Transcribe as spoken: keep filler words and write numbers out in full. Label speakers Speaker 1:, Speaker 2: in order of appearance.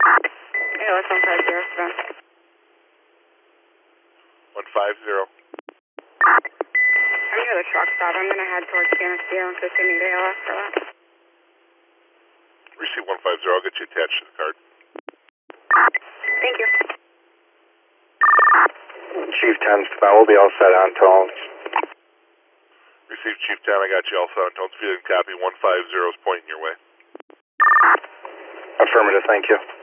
Speaker 1: A L S one five zero, seven.
Speaker 2: one five zero.
Speaker 1: I'm near the truck stop. I'm going to head towards Canisteo in case you need A L S for that.
Speaker 2: Receive one five zero. I'll get you attached to the card.
Speaker 1: Thank you.
Speaker 3: Chief ten, I will be all set on tones.
Speaker 2: Receive Chief ten. I got you all set on tones. If you didn't copy, one five zero is pointing your way.
Speaker 3: Affirmative, thank you.